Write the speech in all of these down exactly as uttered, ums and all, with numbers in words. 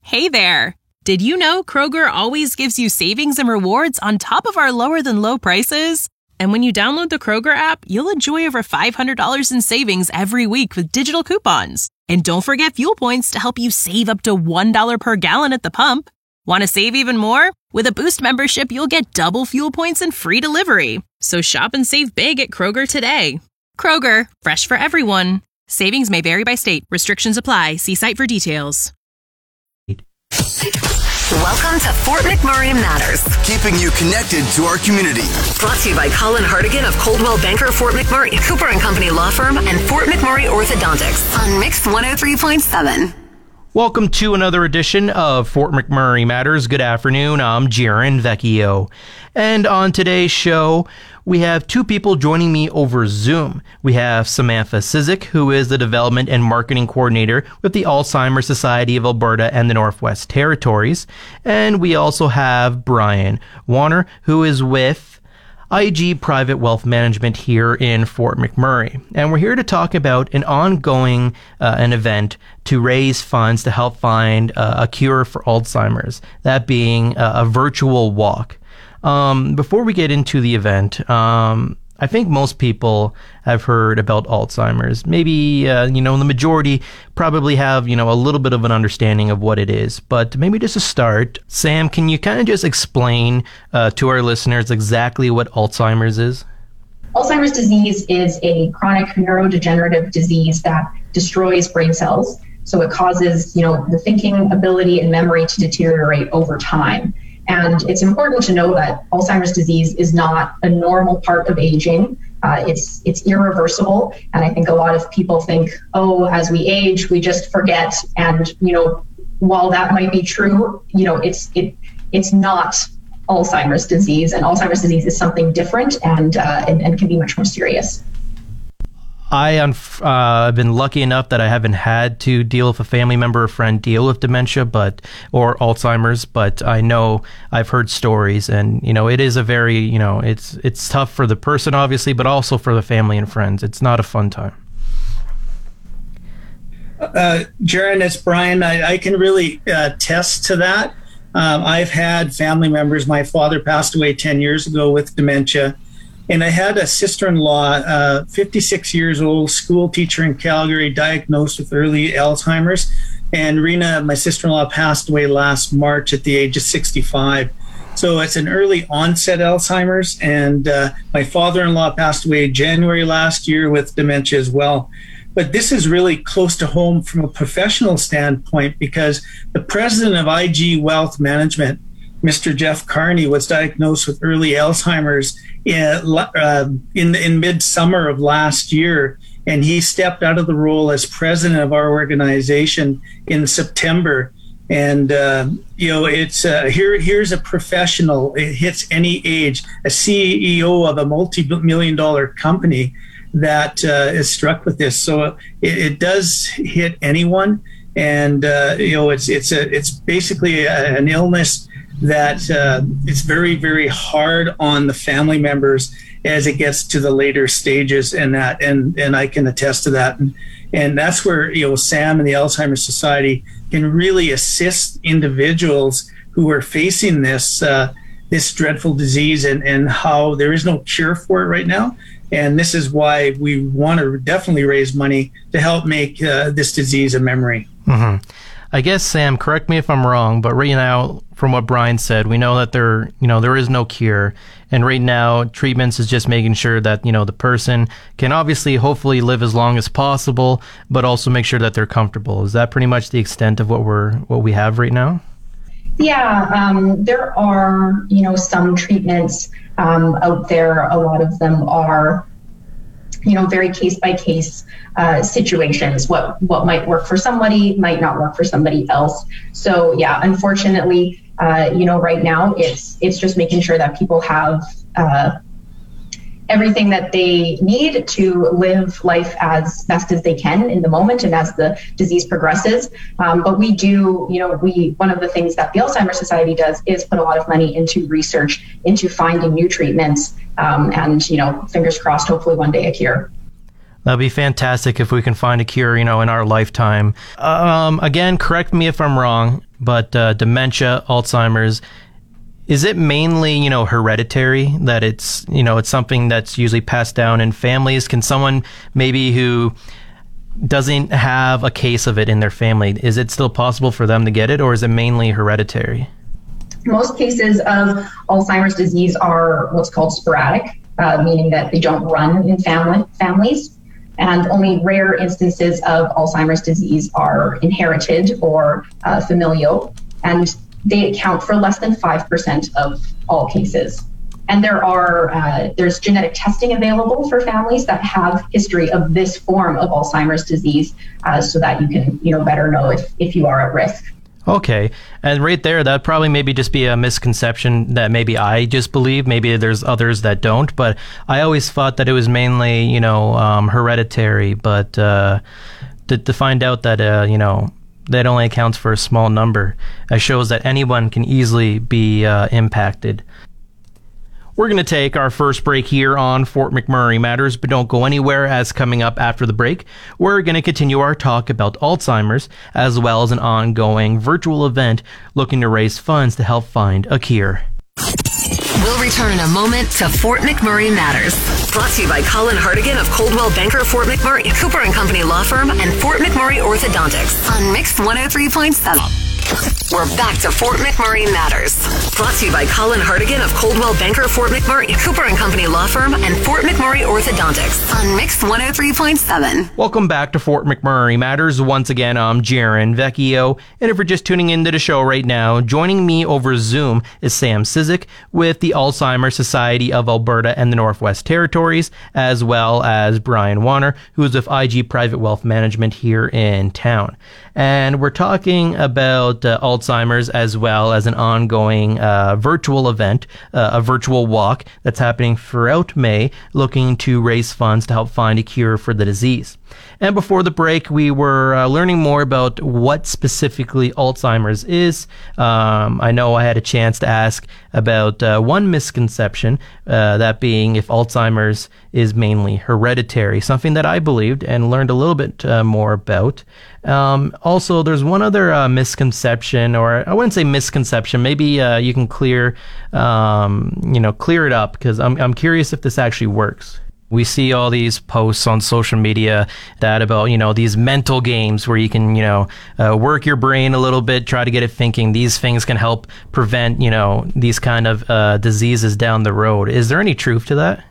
Hey there! Did you know Kroger always gives you savings and rewards on top of our lower-than-low prices? And when you download the Kroger app, you'll enjoy over five hundred dollars in savings every week with digital coupons. And don't forget fuel points to help you save up to one dollar per gallon at the pump. Want to save even more? With a Boost membership, you'll get double fuel points and free delivery. So shop and save big at Kroger today. Kroger, fresh for everyone. Savings may vary by state. Restrictions apply. See site for details. Welcome to Fort McMurray Matters. Keeping you connected to our community. Brought to you by Colin Hartigan of Coldwell Banker Fort McMurray, Cooper and Company Law Firm, and Fort McMurray Orthodontics on Mix one oh three point seven. Welcome to another edition of Fort McMurray Matters. Good afternoon. I'm Jaron Vecchio. And on today's show, we have two people joining me over Zoom. We have Samantha Cizik, who is the Development and Marketing Coordinator with the Alzheimer's Society of Alberta and the Northwest Territories. And we also have Brian Warner, who is with I G Private Wealth Management here in Fort McMurray. And we're here to talk about an ongoing uh, an event to raise funds to help find uh, a cure for Alzheimer's, that being uh, a virtual walk. Um, before we get into the event, um, I think most people have heard about Alzheimer's. Maybe, uh, you know, the majority probably have, you know, a little bit of an understanding of what it is. But maybe just to start, Sam, can you kind of just explain uh, to our listeners exactly what Alzheimer's is? Alzheimer's disease is a chronic neurodegenerative disease that destroys brain cells. So it causes, you know, the thinking ability and memory to deteriorate over time. And it's important to know that Alzheimer's disease is not a normal part of aging. Uh, it's it's irreversible. And I think a lot of people think, oh, as we age, we just forget. And, you know, while that might be true, you know, it's it it's not Alzheimer's disease. And Alzheimer's disease is something different and uh, and, and can be much more serious. I have uh, been lucky enough that I haven't had to deal with a family member or friend deal with dementia, but or Alzheimer's. But I know I've heard stories, and you know it is a very you know it's it's tough for the person obviously, but also for the family and friends. It's not a fun time. Uh, Jaron, it's Brian. I, I can really uh, attest to that. Um, I've had family members. My father passed away ten years ago with dementia. And I had a sister-in-law, uh, fifty-six years old, school teacher in Calgary, diagnosed with early Alzheimer's. And Rena, my sister-in-law, passed away last March at the age of sixty-five. So it's an early onset Alzheimer's. And uh, my father-in-law passed away January last year with dementia as well. But this is really close to home from a professional standpoint because the president of I G Wealth Management, Mister Jeff Carney, was diagnosed with early Alzheimer's in, uh, in, in mid-summer of last year, and he stepped out of the role as president of our organization in September. And, uh, you know, it's uh, here. Here's a professional. It hits any age, a C E O of a multi-million dollar company that uh, is struck with this. So it, it does hit anyone. And, uh, you know, it's it's a it's basically a, an illness that uh, it's very, very hard on the family members as it gets to the later stages, and that, and and I can attest to that, and and that's where you know Sam and the Alzheimer's Society can really assist individuals who are facing this uh, this dreadful disease, and and how there is no cure for it right now, and this is why we want to definitely raise money to help make uh, this disease a memory. Mm-hmm. I guess, Sam, correct me if I'm wrong, but right now, from what Brian said, we know that there, you know, there is no cure. And right now, treatments is just making sure that, you know, the person can obviously, hopefully live as long as possible, but also make sure that they're comfortable. Is that pretty much the extent of what we're, what we have right now? Yeah, um, there are, you know, some treatments um, out there. A lot of them are, you know, very case by case uh, situations. What what might work for somebody might not work for somebody else. So yeah, unfortunately, uh, you know, right now it's it's just making sure that people have uh, everything that they need to live life as best as they can in the moment and as the disease progresses. Um, but we do, you know, we one of the things that the Alzheimer's Society does is put a lot of money into research, into finding new treatments, um, and, you know, fingers crossed, hopefully one day a cure. That'd be fantastic if we can find a cure, you know, in our lifetime. Um, again, correct me if I'm wrong. but uh, dementia, Alzheimer's, is it mainly, you know, hereditary, that it's, you know, it's something that's usually passed down in families? Can someone maybe who doesn't have a case of it in their family, is it still possible for them to get it, or is it mainly hereditary? Most cases of Alzheimer's disease are what's called sporadic, uh, meaning that they don't run in family families. And only rare instances of Alzheimer's disease are inherited or uh, familial. And they account for less than five percent of all cases. And there are uh, there's genetic testing available for families that have history of this form of Alzheimer's disease, uh, so that you can, you know, better know if, if you are at risk. Okay. And right there, that'd probably maybe just be a misconception that maybe I just believe. Maybe there's others that don't, but I always thought that it was mainly, you know, um, hereditary, but uh, to, to find out that, uh, you know, that only accounts for a small number, uh, shows that anyone can easily be uh, impacted. We're going to take our first break here on Fort McMurray Matters, but don't go anywhere, as coming up after the break, we're going to continue our talk about Alzheimer's, as well as an ongoing virtual event looking to raise funds to help find a cure. We'll return in a moment to Fort McMurray Matters. Brought to you by Colin Hartigan of Coldwell Banker Fort McMurray, Cooper and Company Law Firm, and Fort McMurray Orthodontics on Mix one oh three point seven. We're back to Fort McMurray Matters. Brought to you by Colin Hartigan of Coldwell Banker Fort McMurray, Cooper and Company Law Firm, and Fort McMurray Orthodontics on Mix one oh three point seven. Welcome back to Fort McMurray Matters. Once again, I'm Jaron Vecchio, and if you're just tuning into the show right now, joining me over Zoom is Sam Cizik with the Alzheimer's Society of Alberta and the Northwest Territories, as well as Brian Warner, who is with I G Private Wealth Management here in town. And we're talking about uh, Alzheimer's, as well as an ongoing uh, virtual event, uh, a virtual walk that's happening throughout May, looking to raise funds to help find a cure for the disease. And before the break, we were uh, learning more about what specifically Alzheimer's is. Um, I know I had a chance to ask about uh, one misconception, uh, that being if Alzheimer's is mainly hereditary, something that I believed and learned a little bit uh, more about. Um, also, there's one other uh, misconception, or I wouldn't say misconception. Maybe uh, you can clear, um, you know, clear it up, because I'm I'm curious if this actually works. We see all these posts on social media that about, you know, these mental games where you can, you know, uh, work your brain a little bit, try to get it thinking. These things can help prevent, you know, these kind of uh, diseases down the road. Is there any truth to that?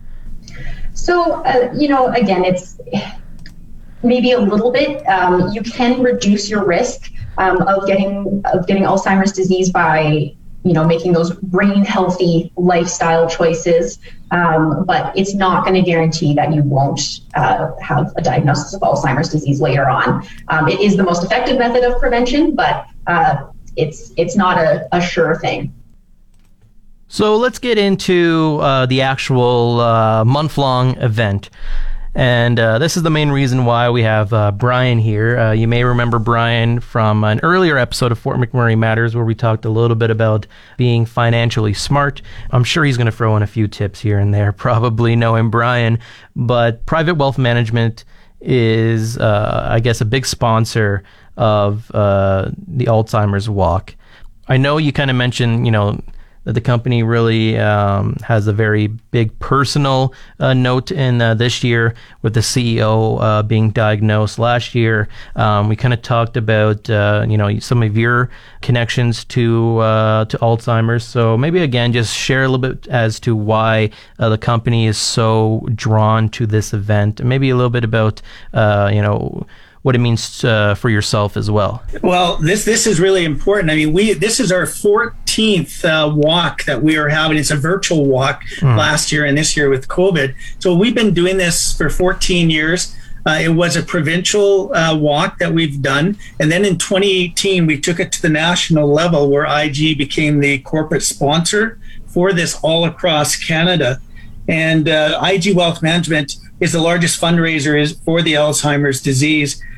So, uh, you know, again, it's maybe a little bit. Um, you can reduce your risk um, of getting of getting Alzheimer's disease by, you know, making those brain healthy lifestyle choices. Um, but it's not going to guarantee that you won't uh, have a diagnosis of Alzheimer's disease later on. Um, it is the most effective method of prevention, but uh, it's it's not a, a sure thing. So let's get into uh, the actual uh, month-long event. And uh, this is the main reason why we have uh, Brian here. Uh, you may remember Brian from an earlier episode of Fort McMurray Matters, where we talked a little bit about being financially smart. I'm sure he's going to throw in a few tips here and there, probably knowing Brian. But Private Wealth Management is, uh, I guess, a big sponsor of uh, the Alzheimer's Walk. I know you kind of mentioned, you know, that the company really um, has a very big personal uh, note in uh, this year, with the C E O uh, being diagnosed last year. Um, we kind of talked about uh, you know, some of your connections to uh, to Alzheimer's. So maybe again, just share a little bit as to why uh, the company is so drawn to this event, and maybe a little bit about uh, you know, what it means uh, for yourself as well. Well, this this is really important. I mean, we this is our fourteenth uh, walk that we are having. It's a virtual walk mm. last year and this year with COVID. So we've been doing this for fourteen years. Uh, it was a provincial uh, walk that we've done. And then in twenty eighteen, we took it to the national level, where I G became the corporate sponsor for this all across Canada. And uh, I G Wealth Management is the largest fundraiser is for the Alzheimer's disease.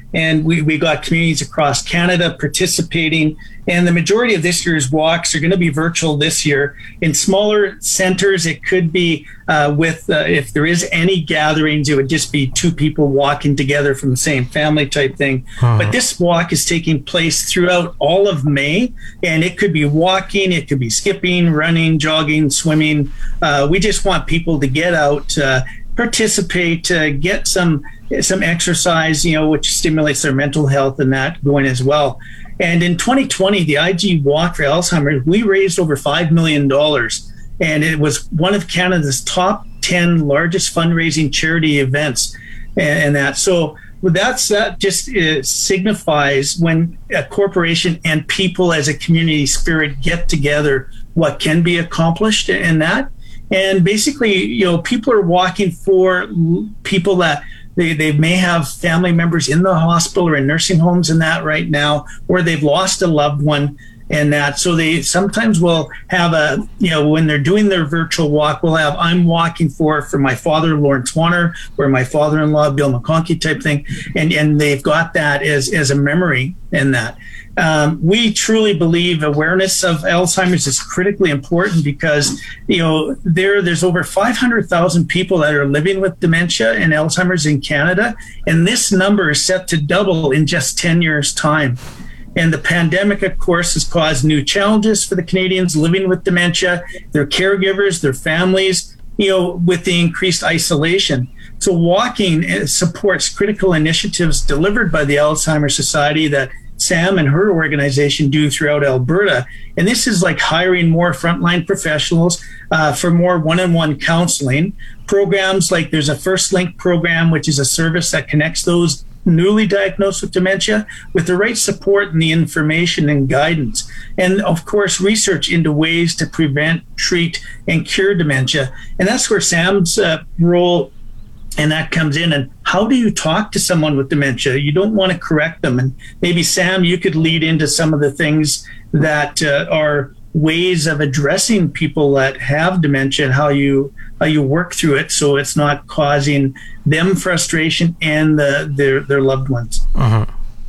And we, we got communities across Canada participating. And the majority of this year's walks are going to be virtual this year. In smaller centers, it could be uh, with, uh, if there is any gatherings, it would just be two people walking together from the same family type thing. Huh. But this walk is taking place throughout all of May. And it could be walking, it could be skipping, running, jogging, swimming. Uh, we just want people to get out, uh, participate, uh, get some some exercise, you know, which stimulates their mental health and that going as well. And in twenty twenty, the I G Walk for Alzheimer's, we raised over five million dollars. And it was one of Canada's top ten largest fundraising charity events. And, and that, so that's, that just uh, signifies when a corporation and people as a community spirit get together, what can be accomplished in that. And basically, you know, people are walking for people that They, they may have family members in the hospital or in nursing homes and that right now, or they've lost a loved one and that. So they sometimes will have a, you know, when they're doing their virtual walk, we'll have, I'm walking for, for my father, Lawrence Warner, or my father-in-law, Bill McConkey type thing. And, and they've got that as, as a memory in that. Um, we truly believe awareness of Alzheimer's is critically important because, you know, there there's over five hundred thousand people that are living with dementia and Alzheimer's in Canada, and this number is set to double in just ten years' time. And the pandemic, of course, has caused new challenges for the Canadians living with dementia, their caregivers, their families, you know, with the increased isolation. So walking supports critical initiatives delivered by the Alzheimer's Society that Sam and her organization do throughout Alberta. And this is like hiring more frontline professionals uh, for more one-on-one counseling. Programs like there's a First Link program, which is a service that connects those newly diagnosed with dementia with the right support and the information and guidance. And of course, research into ways to prevent, treat, and cure dementia. And that's where Sam's uh, role and that comes in. And how do you talk to someone with dementia? You don't want to correct them. And maybe, Sam, you could lead into some of the things that uh, are ways of addressing people that have dementia and how you how you work through it so it's not causing them frustration and the, their their loved ones. Uh-huh.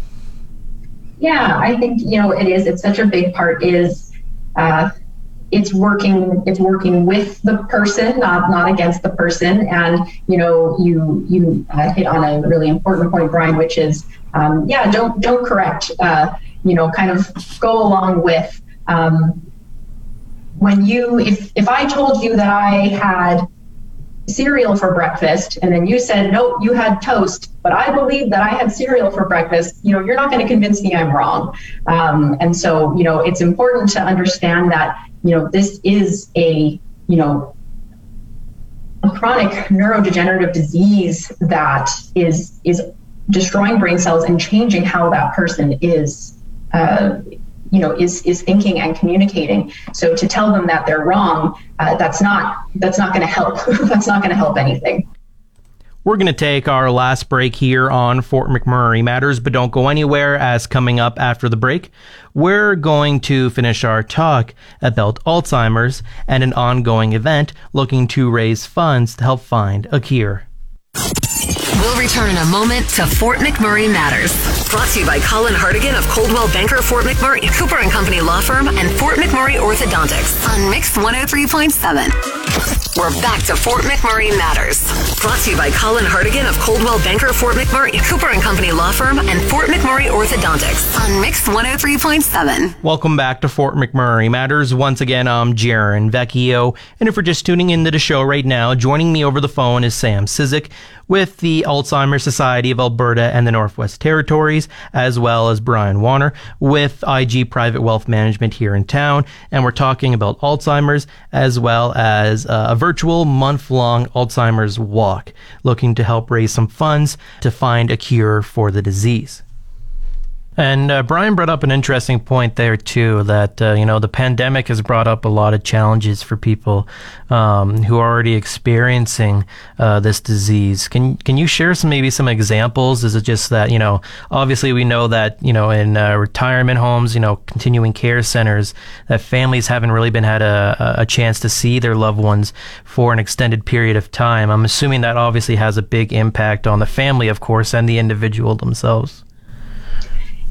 Yeah, I think, you know, it is. It's such a big part is uh, it's working it's working with the person, not not against the person. And, you know, you you uh, hit on a really important point, Brian, which is, um, yeah, don't don't correct, uh, you know, kind of go along with. Um, when you, if, if I told you that I had cereal for breakfast and then you said, nope, you had toast, but I believe that I had cereal for breakfast, you know, you're not going to convince me I'm wrong. Um, and so, you know, it's important to understand that, you know, this is a, you know, a chronic neurodegenerative disease that is, is destroying brain cells and changing how that person is, uh, you know, is is thinking and communicating. So to tell them that they're wrong, uh, that's not that's not going to help. That's not going to help anything. We're going to take our last break here on Fort McMurray Matters, but don't go anywhere, as coming up after the break, we're going to finish our talk about Alzheimer's and an ongoing event looking to raise funds to help find a cure. We'll return in a moment to Fort McMurray Matters. Brought to you by Colin Hartigan of Coldwell Banker Fort McMurray, Cooper and Company Law Firm, and Fort McMurray Orthodontics on Mix one oh three point seven. We're back to Fort McMurray Matters. Brought to you by Colin Hartigan of Coldwell Banker Fort McMurray, Cooper and Company Law Firm, and Fort McMurray Orthodontics on Mix one oh three point seven. Welcome back to Fort McMurray Matters. Once again, I'm Jaron Vecchio. And if you're just tuning into the show right now, joining me over the phone is Sam Cizik with the Alzheimer's Society of Alberta and the Northwest Territories, as well as Brian Warner with I G Private Wealth Management here in town. And we're talking about Alzheimer's as well as a virtual month-long Alzheimer's walk, looking to help raise some funds to find a cure for the disease. And uh, Brian brought up an interesting point there, too, that, uh, you know, the pandemic has brought up a lot of challenges for people um, who are already experiencing uh, this disease. Can can you share some maybe some examples? Is it just that, you know, obviously we know that, you know, in uh, retirement homes, you know, continuing care centers, that families haven't really been had a, a chance to see their loved ones for an extended period of time. I'm assuming that obviously has a big impact on the family, of course, and the individual themselves.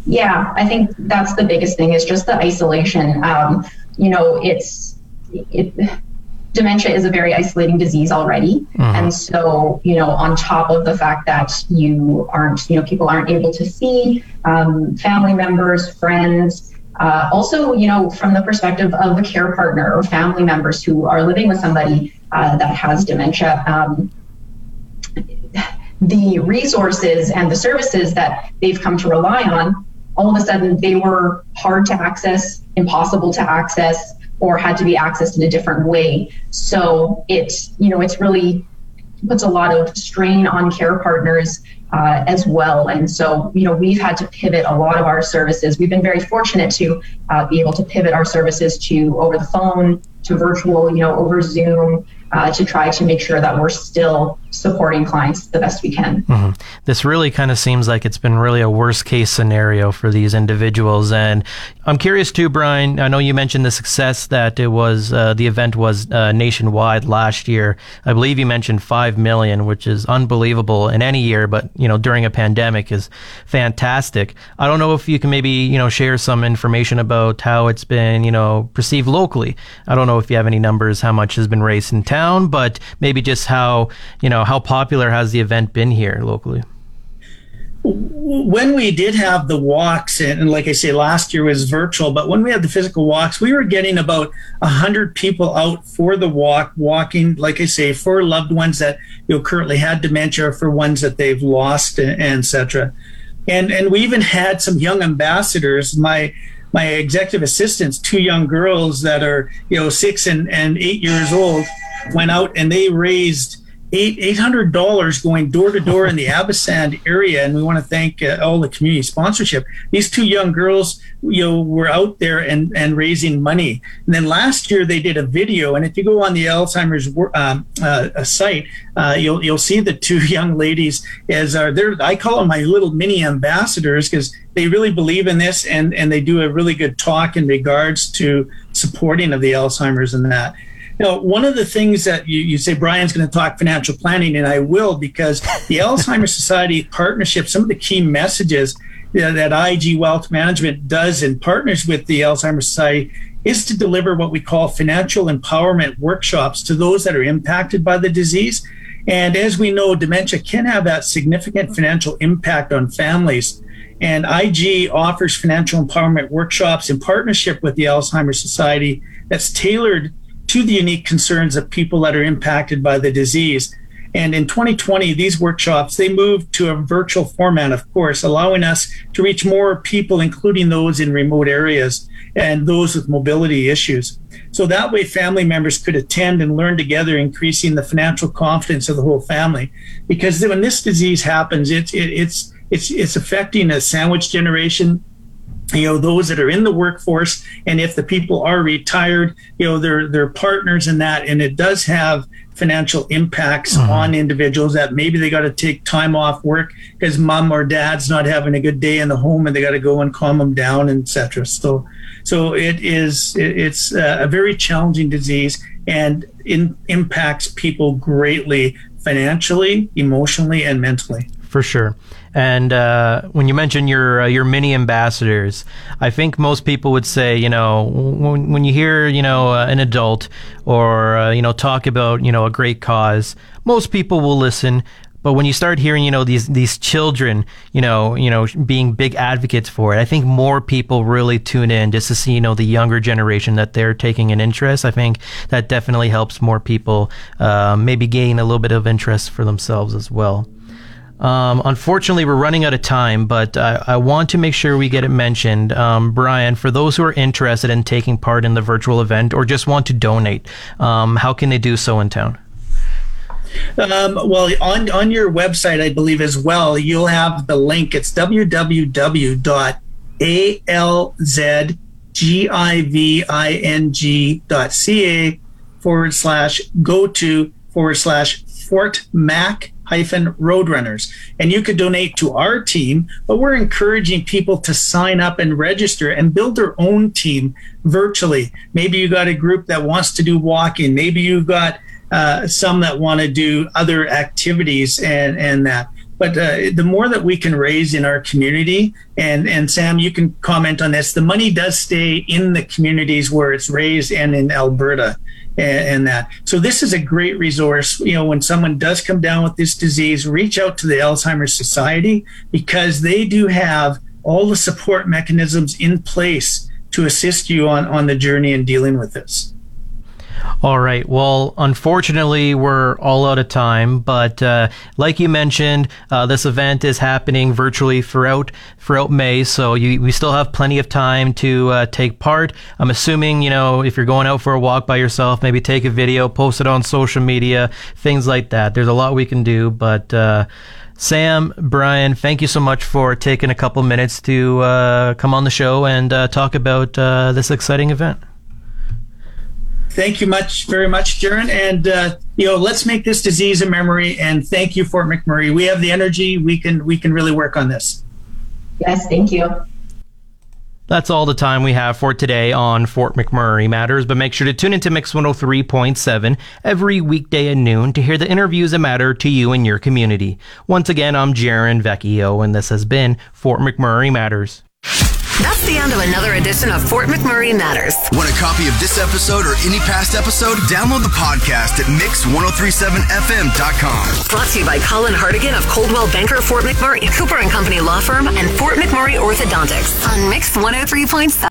Yeah, I think that's the biggest thing is just the isolation. Um, you know, it's it, dementia is a very isolating disease already. Mm-hmm. And so, you know, on top of the fact that you aren't, you know, people aren't able to see um, family members, friends, uh, also, you know, from the perspective of a care partner or family members who are living with somebody uh, that has dementia, um, the resources and the services that they've come to rely on, all of a sudden they were hard to access, impossible to access, or had to be accessed in a different way. So it's, you know, it's really puts a lot of strain on care partners uh, as well. And so, you know, we've had to pivot a lot of our services. We've been very fortunate to uh, be able to pivot our services to over the phone, to virtual, you know, over Zoom, uh, to try to make sure that we're still supporting clients the best we can. Mm-hmm. This really kind of seems like it's been really a worst case scenario for these individuals. And I'm curious too, Brian, I know you mentioned the success that it was, uh, the event was uh, nationwide last year. I believe you mentioned five million, which is unbelievable in any year, but, you know, during a pandemic is fantastic. I don't know if you can maybe, you know, share some information about how it's been, you know, perceived locally. I don't know if you have any numbers, how much has been raised in town, but maybe just how, you know, how popular has the event been here locally? When we did have the walks, and like I say, last year was virtual, but when we had the physical walks, we were getting about one hundred people out for the walk, walking, like I say, for loved ones that, you know, currently had dementia, or for ones that they've lost, and et cetera. And, and we even had some young ambassadors. My my executive assistants, two young girls that are, you know, six and, and eight years old, went out and they raised eight eight hundred dollars going door to door in the Abasand area, and we want to thank uh, all the community sponsorship. These two young girls, you know, were out there and and raising money. And then last year they did a video, and if you go on the Alzheimer's um, uh, site, uh, you'll you'll see the two young ladies as are they're I call them my little mini ambassadors, because they really believe in this, and and they do a really good talk in regards to supporting of the Alzheimer's and that. Now, one of the things that you, you say, Brian's going to talk financial planning, and I will, because the Alzheimer's Society partnership, some of the key messages that, that I G Wealth Management does in partners with the Alzheimer's Society is to deliver what we call financial empowerment workshops to those that are impacted by the disease. And as we know, dementia can have that significant financial impact on families. And I G offers financial empowerment workshops in partnership with the Alzheimer's Society that's tailored to the unique concerns of people that are impacted by the disease. And in twenty twenty, these workshops, they moved to a virtual format, of course, allowing us to reach more people, including those in remote areas and those with mobility issues. So that way family members could attend and learn together, increasing the financial confidence of the whole family. Because when this disease happens, it's, it, it's, it's, it's affecting a sandwich generation, you know, those that are in the workforce, and if the people are retired, you know, they're, they're partners in that, and it does have financial impacts mm-hmm. on individuals that maybe they got to take time off work because mom or dad's not having a good day in the home, and they got to go and calm them down, et cetera. So, so it is, it, it's a very challenging disease, and it impacts people greatly financially, emotionally, and mentally. For sure. And uh, when you mention your uh, your mini ambassadors, I think most people would say, you know, when, when you hear, you know, uh, an adult or, uh, you know, talk about, you know, a great cause, most people will listen. But when you start hearing, you know, these these children, you know, you know, being big advocates for it, I think more people really tune in just to see, you know, the younger generation that they're taking an interest. I think that definitely helps more people uh, maybe gain a little bit of interest for themselves as well. Um, unfortunately, we're running out of time, but I, I want to make sure we get it mentioned. Um, Brian, for those who are interested in taking part in the virtual event or just want to donate, um, how can they do so in town? Um, well, on, on your website, I believe as well, you'll have the link. It's w w w dot a l z giving dot c a forward slash go to forward slash Fort Mac hyphen Roadrunners. And you could donate to our team, but we're encouraging people to sign up and register and build their own team virtually. Maybe you got a group that wants to do walking. Maybe you've got uh, some that want to do other activities and, and that. but uh, the more that we can raise in our community, and, and Sam, you can comment on this, the money does stay in the communities where it's raised and in Alberta. And that. So this is a great resource. You know, when someone does come down with this disease, reach out to the Alzheimer's Society, because they do have all the support mechanisms in place to assist you on, on the journey in dealing with this. All right. Well, unfortunately, we're all out of time. But uh, like you mentioned, uh, this event is happening virtually throughout throughout May, so you, we still have plenty of time to uh, take part. I'm assuming, you know, if you're going out for a walk by yourself, maybe take a video, post it on social media, things like that. There's a lot we can do. But uh, Sam, Brian, thank you so much for taking a couple minutes to uh, come on the show and uh, talk about uh, this exciting event. Thank you much, very much, Jaron. And, uh, you know, let's make this disease a memory. And thank you, Fort McMurray. We have the energy. We can, we can really work on this. Yes, thank you. That's all the time we have for today on Fort McMurray Matters, but make sure to tune into Mix one oh three point seven every weekday at noon to hear the interviews that matter to you and your community. Once again, I'm Jaron Vecchio, and this has been Fort McMurray Matters. That's the end of another edition of Fort McMurray Matters. Want a copy of this episode or any past episode? Download the podcast at mix ten thirty-seven f m dot com. Brought to you by Colin Hartigan of Coldwell Banker Fort McMurray, Cooper and Company Law Firm, and Fort McMurray Orthodontics on Mix one oh three point seven.